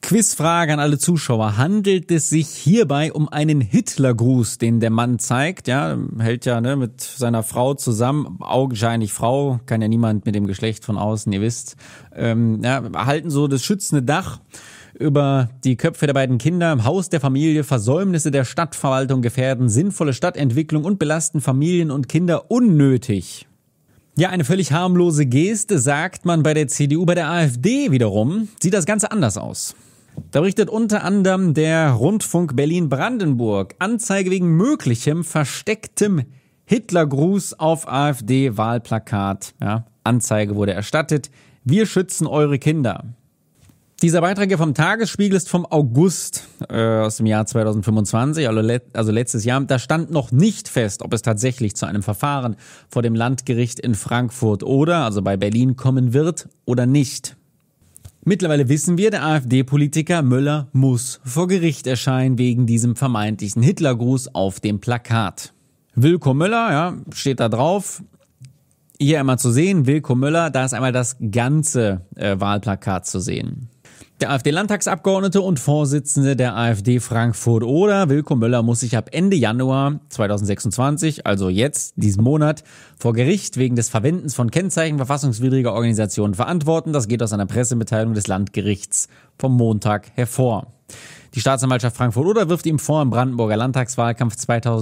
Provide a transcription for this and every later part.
Quizfrage an alle Zuschauer. Handelt es sich hierbei um einen Hitlergruß, den der Mann zeigt? Ja, hält ja mit seiner Frau zusammen, augenscheinlich Frau, kann ja niemand mit dem Geschlecht von außen, ihr wisst. Erhalten so das schützende Dach über die Köpfe der beiden Kinder im Haus der Familie. Versäumnisse der Stadtverwaltung gefährden sinnvolle Stadtentwicklung und belasten Familien und Kinder unnötig. Ja, eine völlig harmlose Geste, sagt man bei der CDU. Bei der AfD wiederum sieht das Ganze anders aus. Da berichtet unter anderem der Rundfunk Berlin-Brandenburg: Anzeige wegen möglichem verstecktem Hitlergruß auf AfD-Wahlplakat. Ja, Anzeige wurde erstattet. Wir schützen eure Kinder. Dieser Beitrag hier vom Tagesspiegel ist vom August aus dem Jahr 2025, also letztes Jahr. Da stand noch nicht fest, ob es tatsächlich zu einem Verfahren vor dem Landgericht in Frankfurt also bei Berlin kommen wird oder nicht. Mittlerweile wissen wir, der AfD-Politiker Möller muss vor Gericht erscheinen wegen diesem vermeintlichen Hitlergruß auf dem Plakat. Wilko Möller, ja, steht da drauf. Hier einmal zu sehen, Wilko Möller, da ist einmal das ganze Wahlplakat zu sehen. Der AfD-Landtagsabgeordnete und Vorsitzende der AfD Frankfurt-Oder, Wilko Möller, muss sich ab Ende Januar 2026, also jetzt, diesen Monat, vor Gericht wegen des Verwendens von Kennzeichen verfassungswidriger Organisationen verantworten. Das geht aus einer Pressemitteilung des Landgerichts vom Montag hervor. Die Staatsanwaltschaft Frankfurt-Oder wirft ihm vor, im Brandenburger Landtagswahlkampf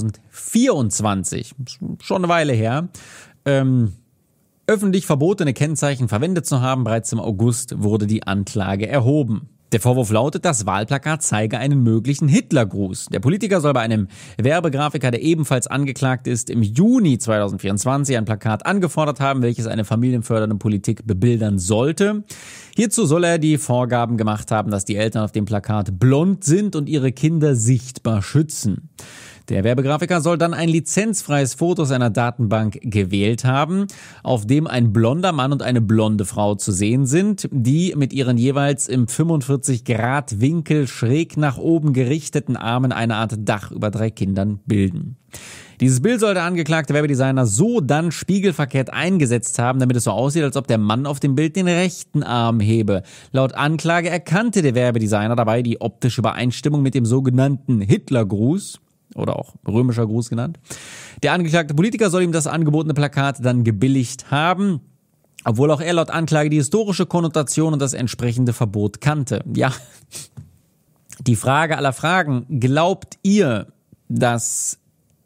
2024, schon eine Weile her, öffentlich verbotene Kennzeichen verwendet zu haben. Bereits im August wurde die Anklage erhoben. Der Vorwurf lautet, das Wahlplakat zeige einen möglichen Hitlergruß. Der Politiker soll bei einem Werbegrafiker, der ebenfalls angeklagt ist, im Juni 2024 ein Plakat angefordert haben, welches eine familienfördernde Politik bebildern sollte. Hierzu soll er die Vorgaben gemacht haben, dass die Eltern auf dem Plakat blond sind und ihre Kinder sichtbar schützen. Der Werbegrafiker soll dann ein lizenzfreies Foto seiner Datenbank gewählt haben, auf dem ein blonder Mann und eine blonde Frau zu sehen sind, die mit ihren jeweils im 45-Grad-Winkel schräg nach oben gerichteten Armen eine Art Dach über 3 Kindern bilden. Dieses Bild soll der angeklagte Werbedesigner so dann spiegelverkehrt eingesetzt haben, damit es so aussieht, als ob der Mann auf dem Bild den rechten Arm hebe. Laut Anklage erkannte der Werbedesigner dabei die optische Übereinstimmung mit dem sogenannten Hitlergruß, oder auch römischer Gruß genannt. Der angeklagte Politiker soll ihm das angebotene Plakat dann gebilligt haben, obwohl auch er laut Anklage die historische Konnotation und das entsprechende Verbot kannte. Ja, die Frage aller Fragen: Glaubt ihr, dass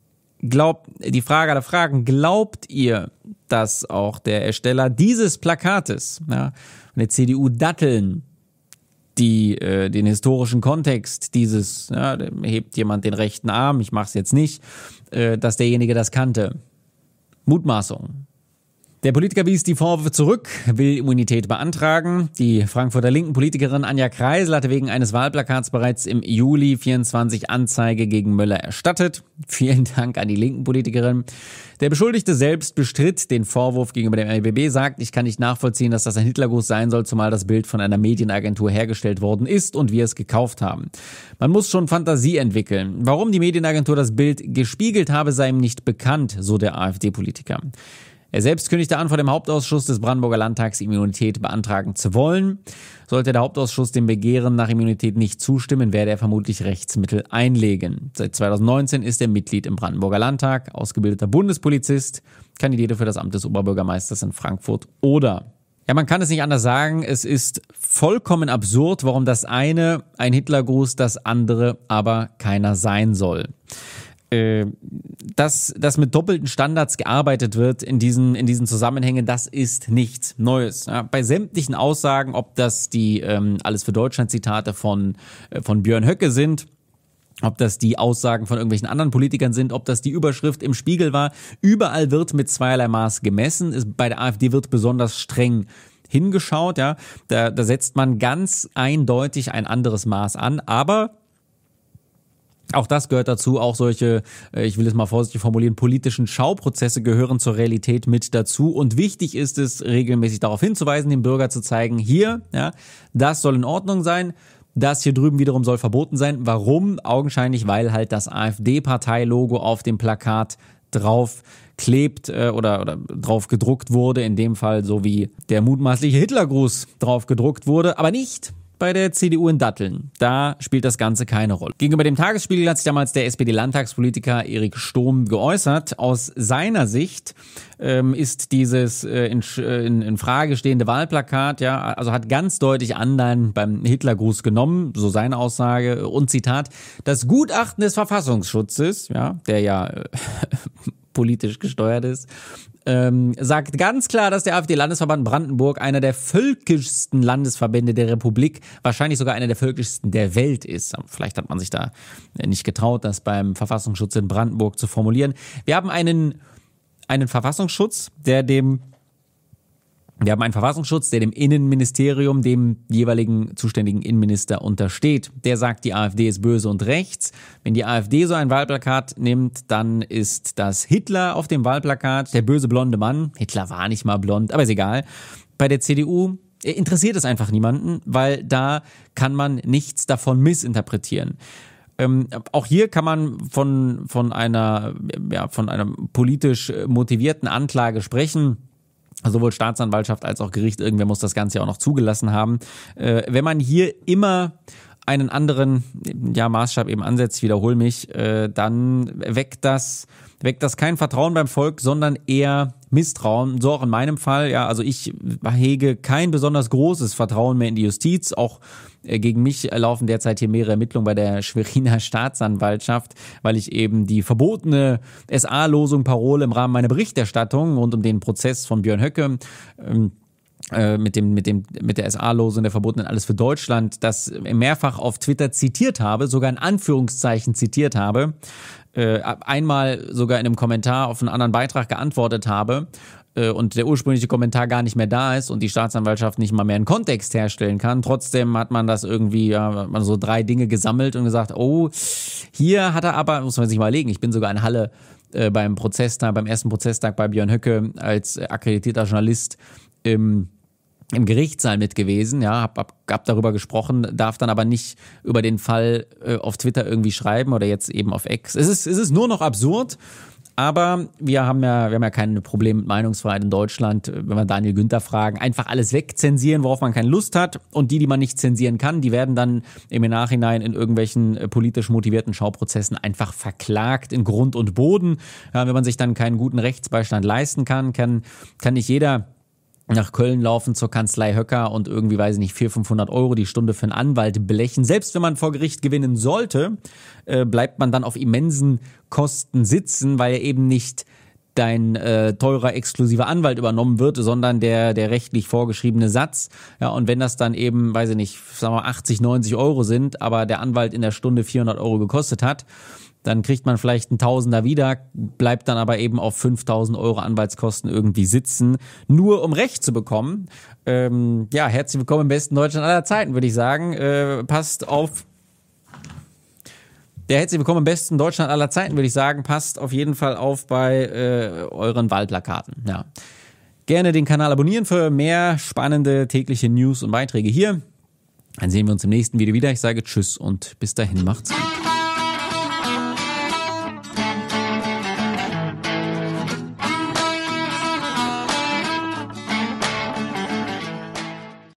auch der Ersteller dieses Plakates, ja, und der CDU Datteln, die den historischen Kontext dieses, ja, hebt jemand den rechten Arm, ich mach's jetzt nicht, dass derjenige das kannte? Mutmaßung. Der Politiker wies die Vorwürfe zurück, will Immunität beantragen. Die Frankfurter linken Politikerin Anja Kreisel hatte wegen eines Wahlplakats bereits im Juli 24 Anzeige gegen Möller erstattet. Vielen Dank an die linken Politikerin. Der Beschuldigte selbst bestritt den Vorwurf gegenüber dem RBB, sagt, ich kann nicht nachvollziehen, dass das ein Hitlergruß sein soll, zumal das Bild von einer Medienagentur hergestellt worden ist und wir es gekauft haben. Man muss schon Fantasie entwickeln. Warum die Medienagentur das Bild gespiegelt habe, sei ihm nicht bekannt, so der AfD-Politiker. Er selbst kündigte an, vor dem Hauptausschuss des Brandenburger Landtags Immunität beantragen zu wollen. Sollte der Hauptausschuss dem Begehren nach Immunität nicht zustimmen, werde er vermutlich Rechtsmittel einlegen. Seit 2019 ist er Mitglied im Brandenburger Landtag, ausgebildeter Bundespolizist, kandidierte für das Amt des Oberbürgermeisters in Frankfurt-Oder. Ja, man kann es nicht anders sagen, es ist vollkommen absurd, warum das eine ein Hitlergruß, das andere aber keiner sein soll. Dass mit doppelten Standards gearbeitet wird in diesen Zusammenhängen, das ist nichts Neues. Ja, bei sämtlichen Aussagen, ob das die Alles für Deutschland Zitate von Björn Höcke sind, ob das die Aussagen von irgendwelchen anderen Politikern sind, ob das die Überschrift im Spiegel war, überall wird mit zweierlei Maß gemessen. Bei der AfD wird besonders streng hingeschaut, ja, da setzt man ganz eindeutig ein anderes Maß an, aber auch das gehört dazu, auch solche, ich will es mal vorsichtig formulieren, politischen Schauprozesse gehören zur Realität mit dazu. Und wichtig ist es, regelmäßig darauf hinzuweisen, dem Bürger zu zeigen, hier, ja, das soll in Ordnung sein, das hier drüben wiederum soll verboten sein. Warum? Augenscheinlich, weil halt das AfD-Parteilogo auf dem Plakat drauf klebt oder drauf gedruckt wurde, in dem Fall so wie der mutmaßliche Hitlergruß drauf gedruckt wurde, aber nicht bei der CDU in Datteln. Da spielt das Ganze keine Rolle. Gegenüber dem Tagesspiegel hat sich damals der SPD-Landtagspolitiker Erik Stohm geäußert. Aus seiner Sicht ist dieses in Frage stehende Wahlplakat, ja, also hat ganz deutlich Anleihen beim Hitlergruß genommen, so seine Aussage, und Zitat, das Gutachten des Verfassungsschutzes, ja, der ja politisch gesteuert ist, sagt ganz klar, dass der AfD-Landesverband Brandenburg einer der völkischsten Landesverbände der Republik, wahrscheinlich sogar einer der völkischsten der Welt ist. Vielleicht hat man sich da nicht getraut, das beim Verfassungsschutz in Brandenburg zu formulieren. Wir haben einen Verfassungsschutz, der dem Innenministerium, dem jeweiligen zuständigen Innenminister untersteht. Der sagt, die AfD ist böse und rechts. Wenn die AfD so ein Wahlplakat nimmt, dann ist das Hitler auf dem Wahlplakat, der böse blonde Mann. Hitler war nicht mal blond, aber ist egal. Bei der CDU interessiert es einfach niemanden, weil da kann man nichts davon missinterpretieren. Auch hier kann man von einer politisch motivierten Anklage sprechen. Sowohl Staatsanwaltschaft als auch Gericht, irgendwer muss das Ganze ja auch noch zugelassen haben. Wenn man hier immer einen anderen Maßstab eben ansetzt, ich wiederhole mich, dann weckt das kein Vertrauen beim Volk, sondern eher Misstrauen. So auch in meinem Fall. Ja, also ich hege kein besonders großes Vertrauen mehr in die Justiz. Auch gegen mich laufen derzeit hier mehrere Ermittlungen bei der Schweriner Staatsanwaltschaft, weil ich eben die verbotene SA-Losung Parole im Rahmen meiner Berichterstattung rund um den Prozess von Björn Höcke mit der SA-Losung der verbotenen Alles für Deutschland, das mehrfach auf Twitter zitiert habe, sogar in Anführungszeichen zitiert habe, einmal sogar in einem Kommentar auf einen anderen Beitrag geantwortet habe und der ursprüngliche Kommentar gar nicht mehr da ist und die Staatsanwaltschaft nicht mal mehr einen Kontext herstellen kann. Trotzdem hat man das irgendwie, hat man so 3 Dinge gesammelt und gesagt, oh, hier hat er aber, muss man sich mal überlegen, ich bin sogar in Halle beim ersten Prozesstag bei Björn Höcke als akkreditierter Journalist im Gerichtssaal mit gewesen, ja, hab darüber gesprochen, darf dann aber nicht über den Fall auf Twitter irgendwie schreiben oder jetzt eben auf X. Es ist nur noch absurd, aber wir haben ja kein Problem mit Meinungsfreiheit in Deutschland, wenn wir Daniel Günther fragen, einfach alles wegzensieren, worauf man keine Lust hat, und die man nicht zensieren kann, die werden dann im Nachhinein in irgendwelchen politisch motivierten Schauprozessen einfach verklagt in Grund und Boden. Ja, wenn man sich dann keinen guten Rechtsbeistand leisten kann nicht jeder nach Köln laufen zur Kanzlei Höcker und irgendwie, weiß ich nicht, 400-500 Euro die Stunde für einen Anwalt blechen. Selbst wenn man vor Gericht gewinnen sollte, bleibt man dann auf immensen Kosten sitzen, weil ja eben nicht dein teurer exklusiver Anwalt übernommen wird, sondern der rechtlich vorgeschriebene Satz. Ja, und wenn das dann eben, weiß ich nicht, sagen wir 80, 90 Euro sind, aber der Anwalt in der Stunde 400 Euro gekostet hat, dann kriegt man vielleicht einen Tausender wieder, bleibt dann aber eben auf 5.000 Euro Anwaltskosten irgendwie sitzen, nur um Recht zu bekommen. Herzlich willkommen im besten Deutschland aller Zeiten, würde ich sagen. Passt auf jeden Fall auf bei euren Wahlplakaten. Ja. Gerne den Kanal abonnieren für mehr spannende tägliche News und Beiträge hier. Dann sehen wir uns im nächsten Video wieder. Ich sage Tschüss und bis dahin, macht's gut.